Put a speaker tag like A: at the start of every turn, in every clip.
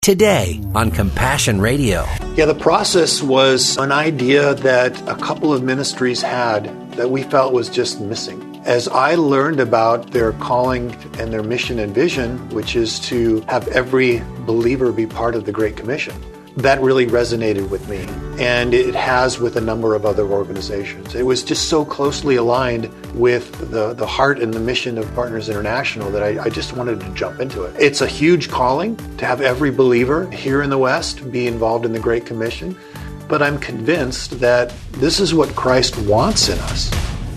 A: Today on Compassion Radio.
B: Yeah, the process was an idea that a couple of ministries had that we felt was just missing. As I learned about their calling and their mission and vision, which is to have every believer be part of the Great Commission, that really resonated with me. And it has with a number of other organizations. It was just so closely aligned with the heart and the mission of Partners International that I just wanted to jump into it. It's a huge calling to have every believer here in the West be involved in the Great Commission, but I'm convinced that this is what Christ wants in us.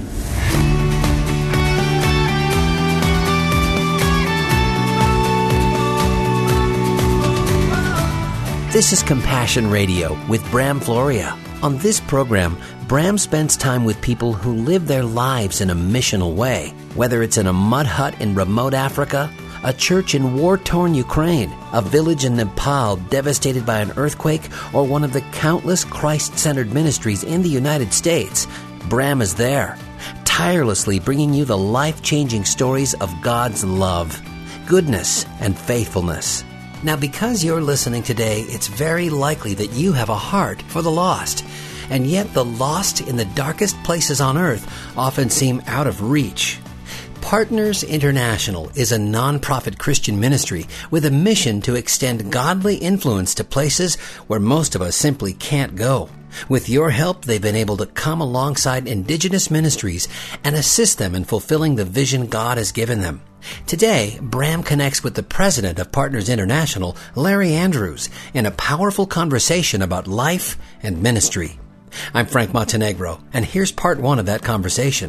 A: This is Compassion Radio with Bram Floria. On this program, Bram spends time with people who live their lives in a missional way, whether it's in a mud hut in remote Africa, a church in war-torn Ukraine, a village in Nepal devastated by an earthquake, or one of the countless Christ-centered ministries in the United States. Bram is there, tirelessly bringing you the life-changing stories of God's love, goodness, and faithfulness. Now, because you're listening today, it's very likely that you have a heart for the lost. And yet the lost in the darkest places on earth often seem out of reach. Partners International is a non-profit Christian ministry with a mission to extend godly influence to places where most of us simply can't go. With your help, they've been able to come alongside indigenous ministries and assist them in fulfilling the vision God has given them. Today, Bram connects with the president of Partners International, Larry Andrews, in a powerful conversation about life and ministry. I'm Frank Montenegro, and here's part one of that conversation.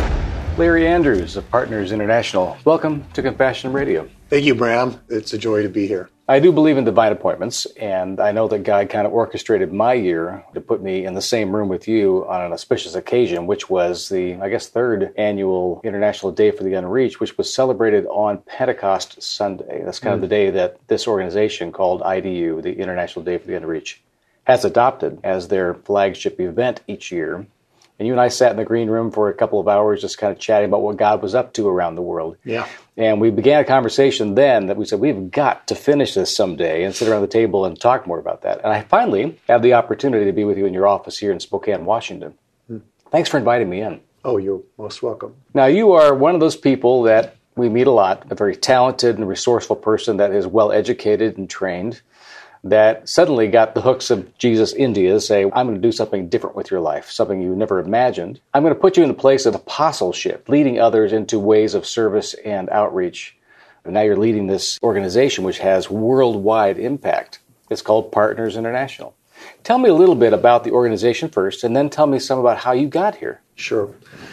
C: Larry Andrews of Partners International, welcome to Compassion Radio.
B: Thank you, Bram. It's a joy to be here.
C: I do believe in divine appointments, and I know that God kind of orchestrated my year to put me in the same room with you on an auspicious occasion, which was the, third annual International Day for the Unreached, which was celebrated on Pentecost Sunday. That's kind of the day that this organization called IDU, the International Day for the Unreached, has adopted as their flagship event each year. And you and I sat in the green room for a couple of hours just kind of chatting about what God was up to around the world.
B: Yeah.
C: And we began a conversation then that we said, we've got to finish this someday and sit around the table and talk more about that. And I finally had the opportunity to be with you in your office here in Spokane, Washington. Thanks for inviting me in.
B: Oh, you're most welcome.
C: Now, you are one of those people that we meet a lot, a very talented and resourceful person that is well-educated and trained, that suddenly got the hooks of Jesus into you to say, I'm going to do something different with your life, something you never imagined. I'm going to put you in the place of apostleship, leading others into ways of service and outreach. And now you're leading this organization which has worldwide impact. It's called Partners International. Tell me a little bit about the organization first, and then tell me some about how you got here.
B: Sure.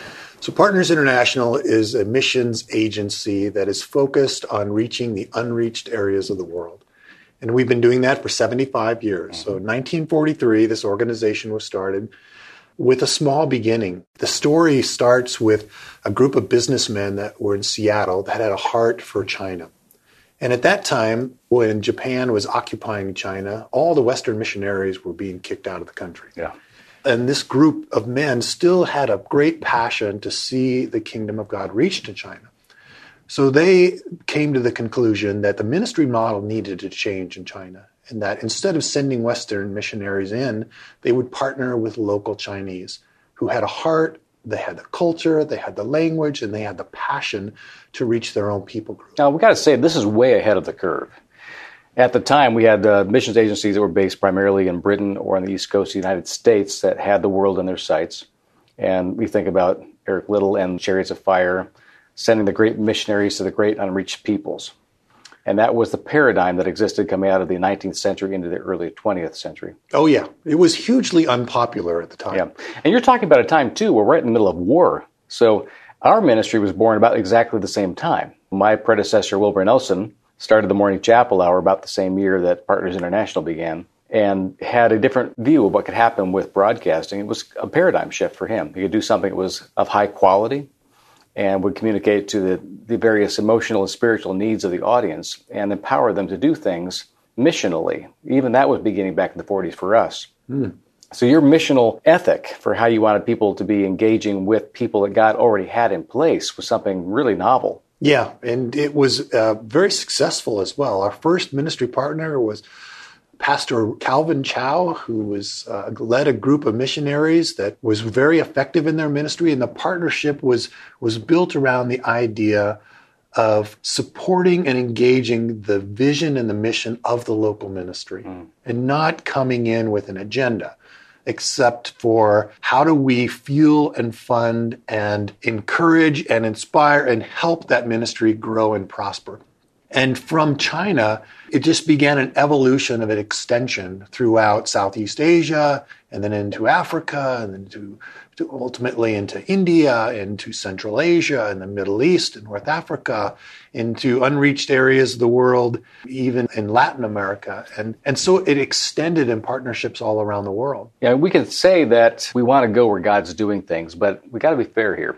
B: So Partners International is a missions agency that is focused on reaching the unreached areas of the world. And we've been doing that for 75 years. So in 1943, this organization was started with a small beginning. The story starts with a group of businessmen that were in Seattle that had a heart for China. And at that time, when Japan was occupying China, all the Western missionaries were being kicked out of the country.
C: Yeah.
B: And this group of men still had a great passion to see the kingdom of God reach to China. So they came to the conclusion that the ministry model needed to change in China, and that instead of sending Western missionaries in, they would partner with local Chinese who had a heart, they had the culture, they had the language, and they had the passion to reach their own people group.
C: Now, we've got to say, this is way ahead of the curve. At the time, we had missions agencies that were based primarily in Britain or on the East Coast of the United States that had the world in their sights. And we think about Eric Liddell and Chariots of Fire, sending the great missionaries to the great unreached peoples. And that was the paradigm that existed coming out of the 19th century into the early 20th century.
B: Oh, yeah. It was hugely unpopular at the time.
C: Yeah. And you're talking about a time, too, we're right in the middle of war. So our ministry was born about exactly the same time. My predecessor, Wilbur Nelson, started the morning chapel hour about the same year that Partners International began, and had a different view of what could happen with broadcasting. It was a paradigm shift for him. He could do something that was of high quality and would communicate to the various emotional and spiritual needs of the audience and empower them to do things missionally. Even that was beginning back in the 40s for us. So your missional ethic for how you wanted people to be engaging with people that God already had in place was something really novel.
B: Yeah, and it was very successful as well. Our first ministry partner was Pastor Calvin Chow, who led a group of missionaries that was very effective in their ministry, and the partnership was built around the idea of supporting and engaging the vision and the mission of the local ministry, and not coming in with an agenda, except for how do we fuel and fund and encourage and inspire and help that ministry grow and prosper. And from China, it just began an evolution of an extension throughout Southeast Asia, and then into Africa, and then to ultimately into India, into Central Asia, and the Middle East, and North Africa, into unreached areas of the world, even in Latin America. And so it extended in partnerships all around the world.
C: Yeah, we can say that we want to go where God's doing things, but we got to be fair here.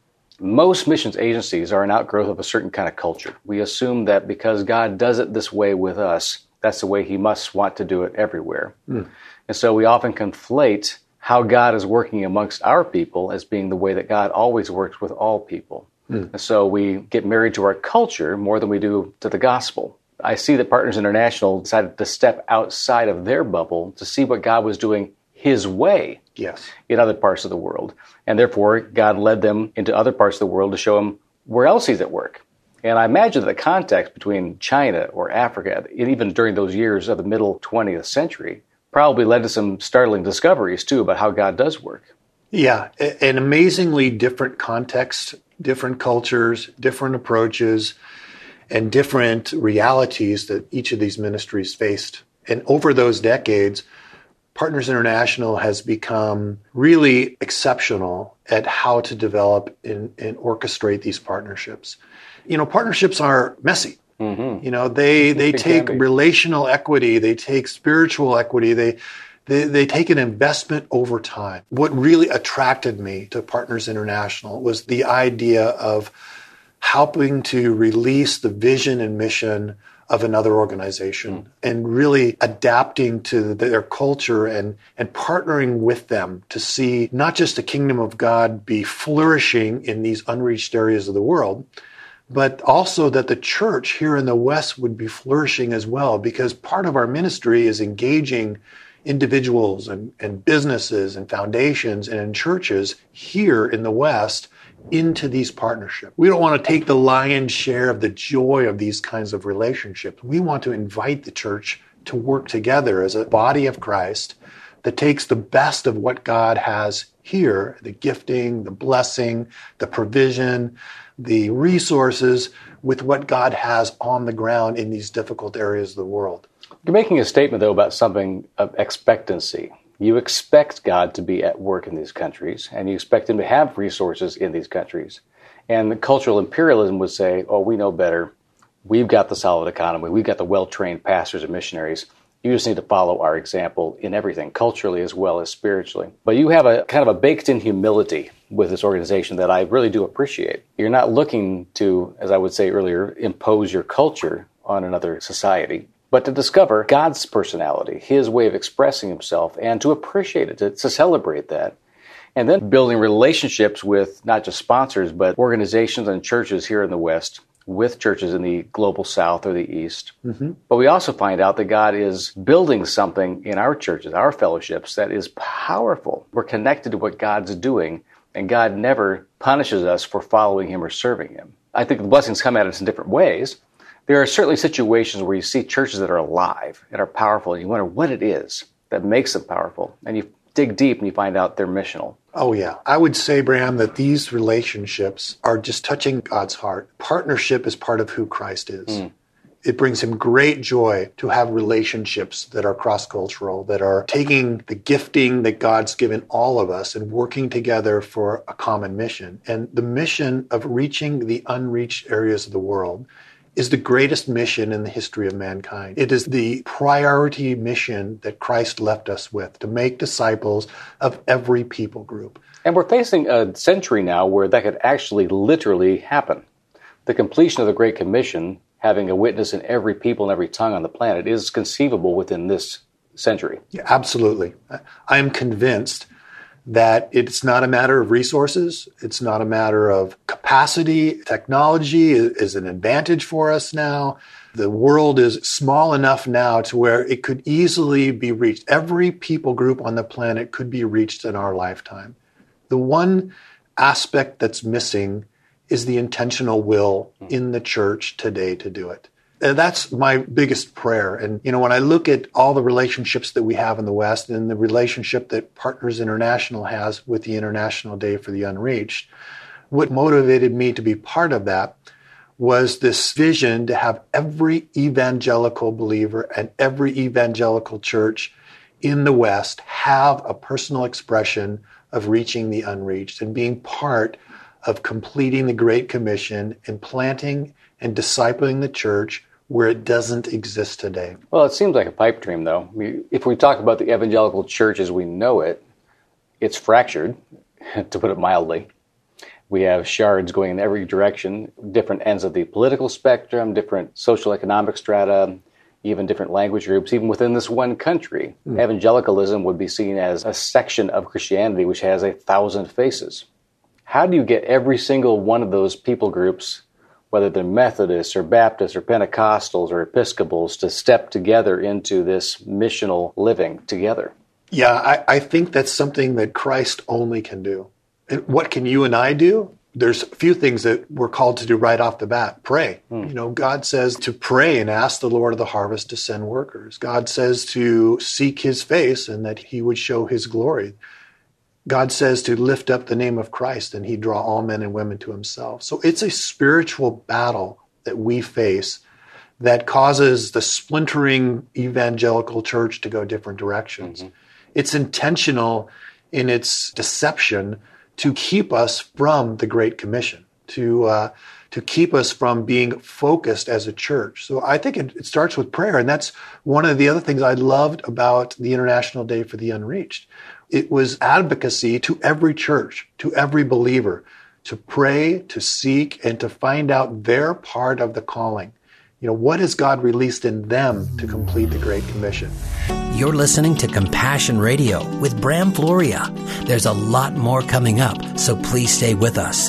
C: Most missions agencies are an outgrowth of a certain kind of culture. We assume that because God does it this way with us, that's the way he must want to do it everywhere. And so we often conflate how God is working amongst our people as being the way that God always works with all people. And so we get married to our culture more than we do to the gospel. I see that Partners International decided to step outside of their bubble to see what God was doing his way in other parts of the world. And therefore, God led them into other parts of the world to show them where else he's at work. And I imagine that the context between China or Africa, even during those years of the middle 20th century, probably led to some startling discoveries, too, about how God does work.
B: Yeah, an amazingly different context, different cultures, different approaches, and different realities that each of these ministries faced. And over those decades, Partners International has become really exceptional at how to develop and orchestrate these partnerships. You know, partnerships are messy. You know, they take relational equity, they take spiritual equity, they take an investment over time. What really attracted me to Partners International was the idea of helping to release the vision and mission of another organization and really adapting to their culture and partnering with them to see not just the kingdom of God be flourishing in these unreached areas of the world, but also that the church here in the West would be flourishing as well, because part of our ministry is engaging individuals and businesses and foundations and in churches here in the West into these partnerships. We don't want to take the lion's share of the joy of these kinds of relationships. We want to invite the church to work together as a body of Christ that takes the best of what God has here, the gifting, the blessing, the provision, the resources, with what God has on the ground in these difficult areas of the world.
C: You're making a statement, though, about something of expectancy. You expect God to be at work in these countries, and you expect him to have resources in these countries. And the cultural imperialism would say, oh, we know better. We've got the solid economy. We've got the well-trained pastors and missionaries. You just need to follow our example in everything, culturally as well as spiritually. But you have a kind of a baked-in humility with this organization that I really do appreciate. You're not looking to, as I would say earlier, impose your culture on another society, but to discover God's personality, his way of expressing himself, and to appreciate it, to celebrate that. And then building relationships with not just sponsors, but organizations and churches here in the West, with churches in the global South or the East. But we also find out that God is building something in our churches, our fellowships, that is powerful. We're connected to what God's doing, and God never punishes us for following him or serving him. I think the blessings come at us in different ways. There are certainly situations where you see churches that are alive and are powerful, and you wonder what it is that makes them powerful. And you dig deep and you find out they're missional.
B: Oh, yeah. I would say, Bram, that these relationships are just touching God's heart. Partnership is part of who Christ is. It brings him great joy to have relationships that are cross-cultural, that are taking the gifting that God's given all of us and working together for a common mission. And the mission of reaching the unreached areas of the world is the greatest mission in the history of mankind. It is the priority mission that Christ left us with, to make disciples of every people group.
C: And we're facing a century now where that could actually literally happen. The completion of the Great Commission, having a witness in every people and every tongue on the planet, is conceivable within this century.
B: Yeah, absolutely. I am convinced that it's not a matter of resources. It's not a matter of capacity. Technology is an advantage for us now. The world is small enough now to where it could easily be reached. Every people group on the planet could be reached in our lifetime. The one aspect that's missing is the intentional will in the church today to do it. And that's my biggest prayer. And, when I look at all the relationships that we have in the West and the relationship that Partners International has with the International Day for the Unreached, what motivated me to be part of that was this vision to have every evangelical believer and every evangelical church in the West have a personal expression of reaching the unreached and being part of completing the Great Commission and planting and discipling the church where it doesn't exist today.
C: Well, it seems like a pipe dream, though. If we talk about the evangelical church as we know it, it's fractured, to put it mildly. We have shards going in every direction, different ends of the political spectrum, different social economic strata, even different language groups, even within this one country. Evangelicalism would be seen as a section of Christianity which has 1,000 faces. How do you get every single one of those people groups, whether they're Methodists or Baptists or Pentecostals or Episcopals, to step together into this missional living together?
B: Yeah, I think that's something that Christ only can do. And what can you and I do? There's a few things that we're called to do right off the bat. Pray. God says to pray and ask the Lord of the harvest to send workers. God says to seek his face and that he would show his glory. God says to lift up the name of Christ and he'd draw all men and women to himself. So it's a spiritual battle that we face that causes the splintering evangelical church to go different directions. It's intentional in its deception to keep us from the Great Commission, to keep us from being focused as a church. So I think it starts with prayer, and that's one of the other things I loved about the International Day for the Unreached. It was advocacy to every church, to every believer, to pray, to seek, and to find out their part of the calling. What has God released in them to complete the Great Commission?
A: You're listening to Compassion Radio with Bram Floria. There's a lot more coming up, so please stay with us.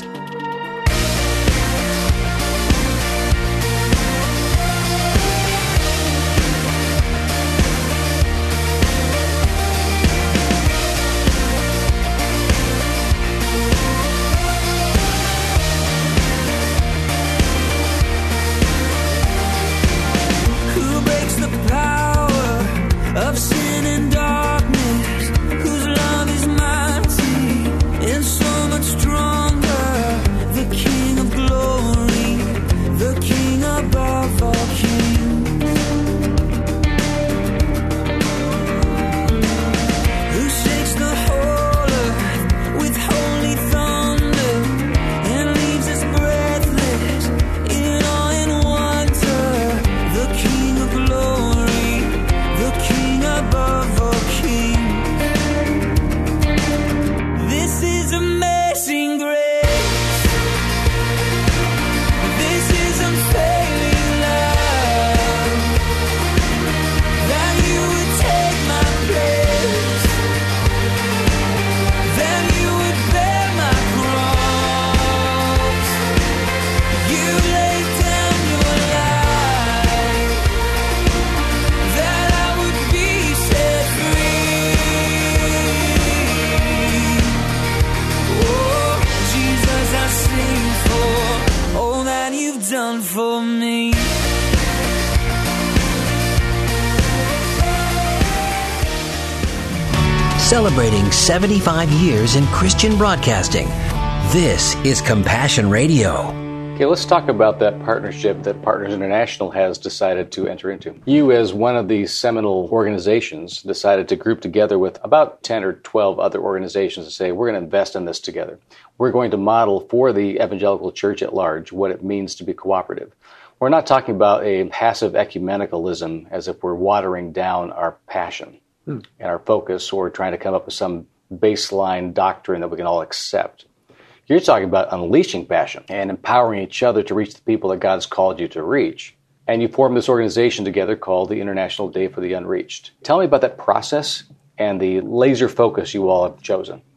A: Celebrating 75 years in Christian broadcasting. This is Compassion Radio.
C: Okay, let's talk about that partnership that Partners International has decided to enter into. You, as one of the seminal organizations, decided to group together with about 10 or 12 other organizations to say, we're going to invest in this together. We're going to model for the evangelical church at large what it means to be cooperative. We're not talking about a passive ecumenicalism as if we're watering down our passion and our focus or trying to come up with some baseline doctrine that we can all accept. You're talking about unleashing passion and empowering each other to reach the people that God's called you to reach. And you formed this organization together called the International Day for the Unreached. Tell me about that process and the laser focus you all have chosen.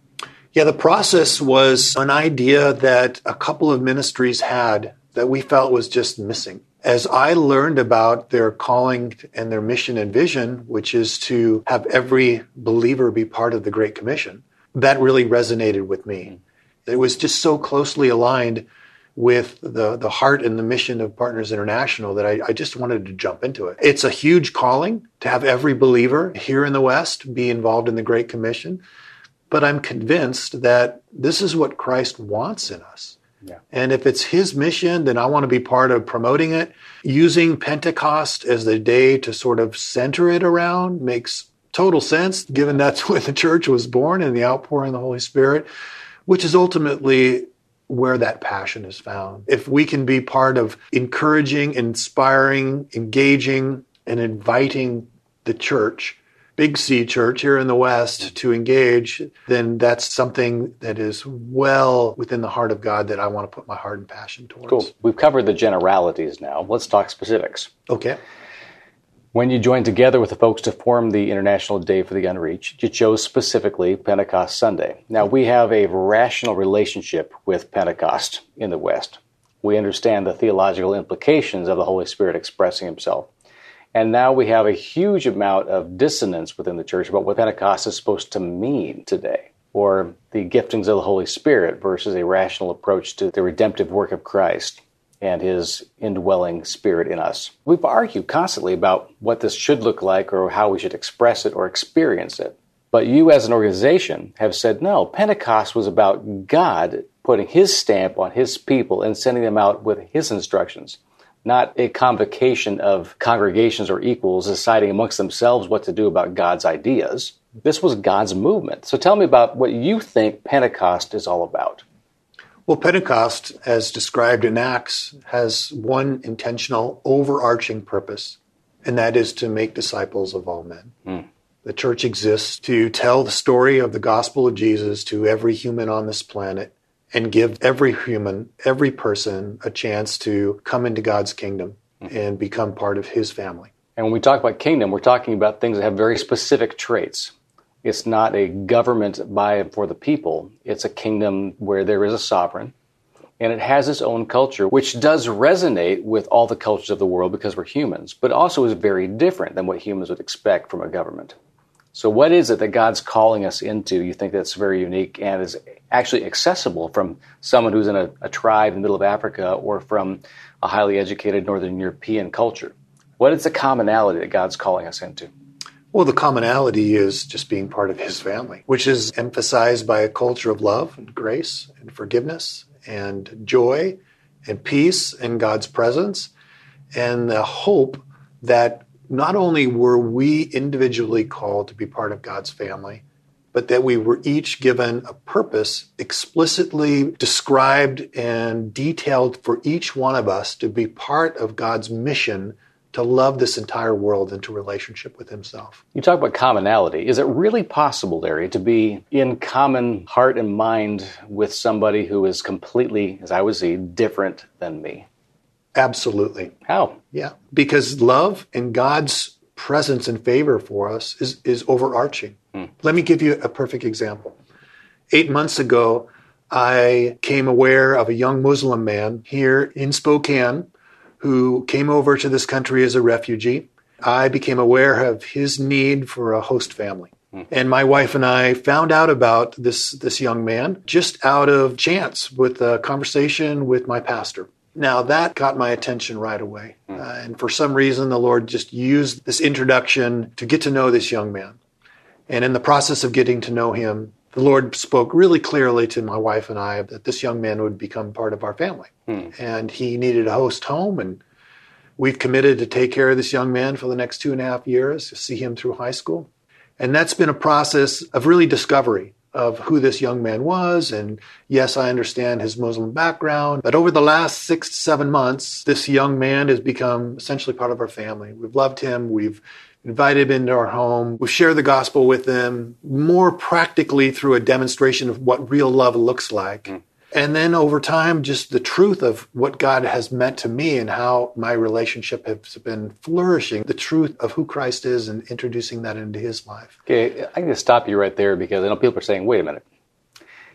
B: Yeah, the process was an idea that a couple of ministries had that we felt was just missing. As I learned about their calling and their mission and vision, which is to have every believer be part of the Great Commission, that really resonated with me. It was just so closely aligned with the heart and the mission of Partners International that I just wanted to jump into it. It's a huge calling to have every believer here in the West be involved in the Great Commission, but I'm convinced that this is what Christ wants in us. Yeah. And if it's his mission, then I want to be part of promoting it. Using Pentecost as the day to sort of center it around makes total sense, given that's when the church was born and the outpouring of the Holy Spirit, which is ultimately where that passion is found. If we can be part of encouraging, inspiring, engaging, and inviting the church, Big C church here in the West, to engage, then that's something that is well within the heart of God that I want to put my heart and passion towards.
C: Cool. We've covered the generalities now. Let's talk specifics.
B: Okay.
C: When you joined together with the folks to form the International Day for the Unreached, you chose specifically Pentecost Sunday. Now, we have a rational relationship with Pentecost in the West. We understand the theological implications of the Holy Spirit expressing himself. And now we have a huge amount of dissonance within the church about what Pentecost is supposed to mean today, or the giftings of the Holy Spirit versus a rational approach to the redemptive work of Christ and his indwelling Spirit in us. We've argued constantly about what this should look like or how we should express it or experience it. But you as an organization have said, no, Pentecost was about God putting his stamp on his people and sending them out with his instructions, not a convocation of congregations or equals deciding amongst themselves what to do about God's ideas. This was God's movement. So tell me about what you think Pentecost is all about.
B: Well, Pentecost, as described in Acts, has one intentional, overarching purpose, and that is to make disciples of all men. The church exists to tell the story of the gospel of Jesus to every human on this planet, and give every human, every person, a chance to come into God's kingdom and become part of his family.
C: And when we talk about kingdom, we're talking about things that have very specific traits. It's not a government by and for the people. It's a kingdom where there is a sovereign, and it has its own culture, which does resonate with all the cultures of the world because we're humans, but also is very different than what humans would expect from a government. So what is it that God's calling us into, you think, that's very unique and is actually accessible from someone who's in a tribe in the middle of Africa or from a highly educated Northern European culture? What is the commonality that God's calling us into?
B: Well, the commonality is just being part of his family, which is emphasized by a culture of love and grace and forgiveness and joy and peace in God's presence, and the hope that not only were we individually called to be part of God's family, but that we were each given a purpose explicitly described and detailed for each one of us to be part of God's mission to love this entire world into relationship with himself.
C: You talk about commonality. Is it really possible, Larry, to be in common heart and mind with somebody who is completely, as I would say, different than me?
B: Absolutely.
C: How?
B: Yeah, because love and God's presence and favor for us is overarching. Let me give you a perfect example. 8 months ago, I came aware of a young Muslim man here in Spokane who came over to this country as a refugee. I became aware of his need for a host family. And my wife and I found out about this young man just out of chance with a conversation with my pastor. Now, that got my attention right away. And for some reason, the Lord just used this introduction to get to know this young man. And in the process of getting to know him, the Lord spoke really clearly to my wife and I that this young man would become part of our family. And he needed a host home, and we've committed to take care of this young man for the next 2.5 years, to see him through high school. And that's been a process of really discovery of who this young man was. And yes, I understand his Muslim background, but over the last 6 to 7 months, this young man has become essentially part of our family. We've loved him. We've invited him into our home. We've shared the gospel with him more practically through a demonstration of what real love looks like. And then over time, just the truth of what God has meant to me and how my relationship has been flourishing, the truth of who Christ is and introducing that into his life.
C: Okay, I can just stop you right there because I know people are saying, wait a minute.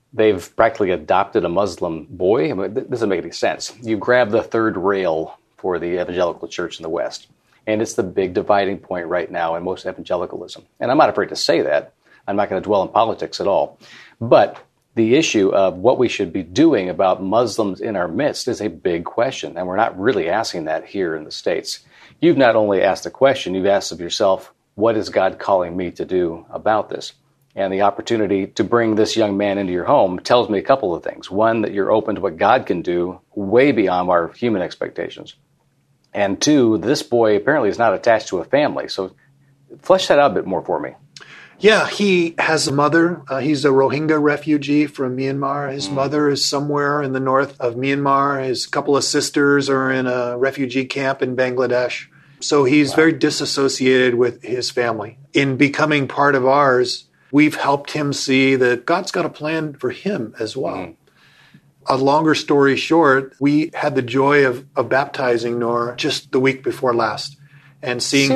C: they've practically adopted a Muslim boy. I mean, this doesn't make any sense. You grab the third rail for the evangelical church in the West, and it's the big dividing point right now in most evangelicalism. And I'm not afraid to say that. I'm not going to dwell on politics at all. But the issue of what we should be doing about Muslims in our midst is a big question, and we're not really asking that here in the States. You've not only asked the question, you've asked of yourself, what is God calling me to do about this? And the opportunity to bring this young man into your home tells me a couple of things. One, that you're open to what God can do way beyond our human expectations. And two, this boy apparently is not attached to a family. So flesh that out a bit more for me.
B: Yeah, he has a mother. He's a Rohingya refugee from Myanmar. His mother is somewhere in the north of Myanmar. His couple of sisters are in a refugee camp in Bangladesh. So he's very disassociated with his family. In becoming part of ours, we've helped him see that God's got a plan for him as well. A longer story short, we had the joy of baptizing Noor just the week before last. And seeing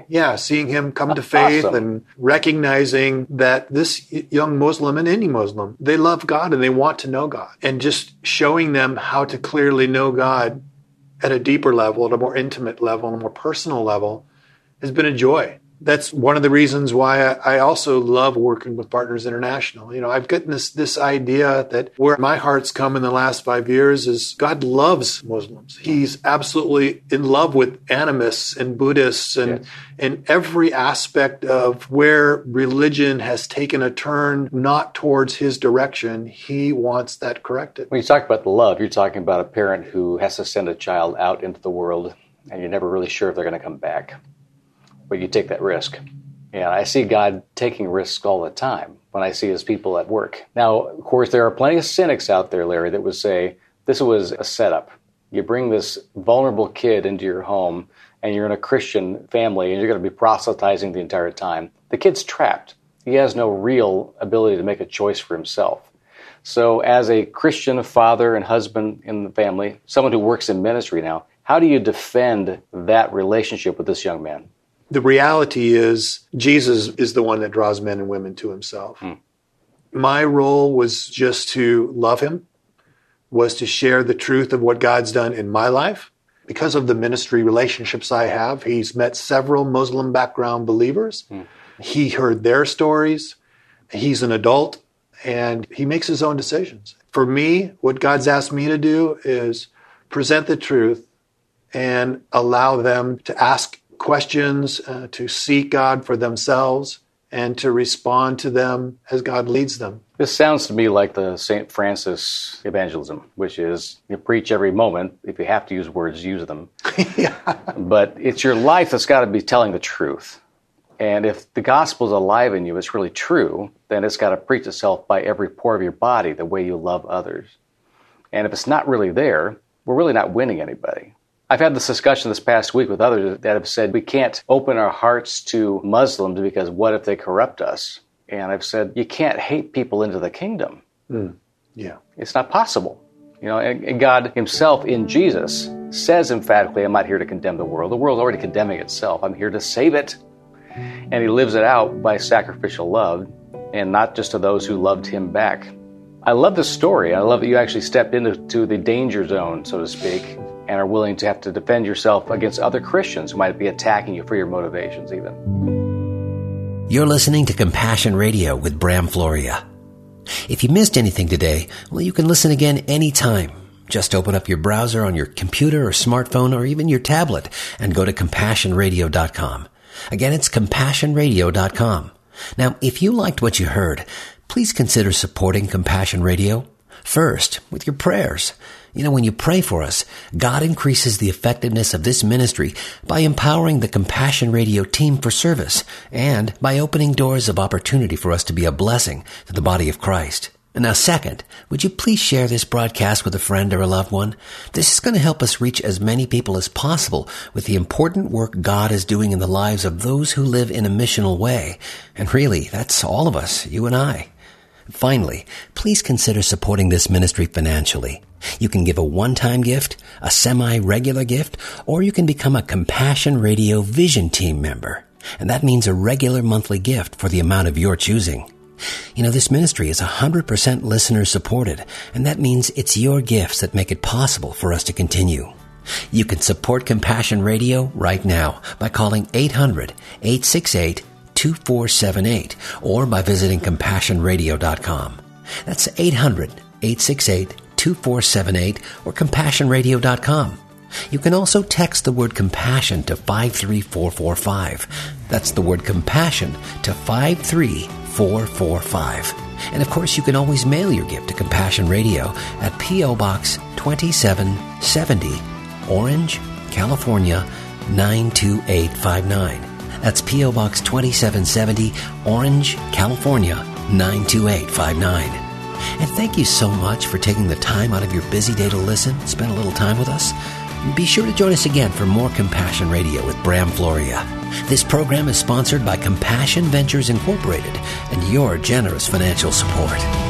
B: him come to faith and recognizing that this young Muslim and any Muslim, they love God and they want to know God. And just showing them how to clearly know God at a deeper level, at a more intimate level, on a more personal level, has been a joy. That's one of the reasons why I also love working with Partners International. You know, I've gotten this idea that where my heart's come in the last 5 years is God loves Muslims. He's absolutely in love with animists and Buddhists and every aspect of where religion has taken a turn not towards his direction. He wants that corrected.
C: When you talk about the love, you're talking about a parent who has to send a child out into the world and you're never really sure if they're going to come back. But you take that risk. And I see God taking risks all the time when I see his people at work. Now, of course, there are plenty of cynics out there, Larry, that would say this was a setup. You bring this vulnerable kid into your home and you're in a Christian family and you're going to be proselytizing the entire time. The kid's trapped. He has no real ability to make a choice for himself. So as a Christian father and husband in the family, someone who works in ministry now, how do you defend that relationship with this young man?
B: The reality is Jesus is the one that draws men and women to himself. My role was just to love him, was to share the truth of what God's done in my life. Because of the ministry relationships I have, he's met several Muslim background believers. He heard their stories. He's an adult, and he makes his own decisions. For me, what God's asked me to do is present the truth and allow them to ask questions, to seek God for themselves, and to respond to them as God leads them.
C: This sounds to me like the St. Francis evangelism, which is you preach every moment. If you have to use words, use them. But it's your life that's got to be telling the truth. And if the gospel is alive in you, it's really true, then it's got to preach itself by every pore of your body, the way you love others. And if it's not really there, we're really not winning anybody. I've had this discussion this past week with others that have said we can't open our hearts to Muslims because what if they corrupt us? And I've said you can't hate people into the kingdom. It's not possible. You know, and God himself in Jesus says emphatically, I'm not here to condemn the world. The world's already condemning itself. I'm here to save it. And he lives it out by sacrificial love, and not just to those who loved him back. I love this story. I love that you actually stepped into the danger zone, so to speak, and are willing to have to defend yourself against other Christians who might be attacking you for your motivations even.
A: You're listening to Compassion Radio with Bram Floria. If you missed anything today, well, you can listen again anytime. Just open up your browser on your computer or smartphone or even your tablet and go to CompassionRadio.com. Again, it's CompassionRadio.com. Now, if you liked what you heard, please consider supporting Compassion Radio. First, with your prayers. You know, when you pray for us, God increases the effectiveness of this ministry by empowering the Compassion Radio team for service and by opening doors of opportunity for us to be a blessing to the body of Christ. And now, second, would you please share this broadcast with a friend or a loved one? This is going to help us reach as many people as possible with the important work God is doing in the lives of those who live in a missional way. And really, that's all of us, you and I. Finally, please consider supporting this ministry financially. You can give a one-time gift, a semi-regular gift, or you can become a Compassion Radio Vision Team member. And that means a regular monthly gift for the amount of your choosing. You know, this ministry is 100% listener supported, and that means it's your gifts that make it possible for us to continue. You can support Compassion Radio right now by calling 800-868-2478 or by visiting CompassionRadio.com. That's 800-868-2478 or CompassionRadio.com. You can also text the word compassion to 53445. That's the word compassion to 53445. And of course, you can always mail your gift to Compassion Radio at P.O. Box 2770, Orange, California 92859. That's P.O. Box 2770, Orange, California 92859. And thank you so much for taking the time out of your busy day to listen, spend a little time with us. Be sure to join us again for more Compassion Radio with Bram Floria. This program is sponsored by Compassion Ventures Incorporated and your generous financial support.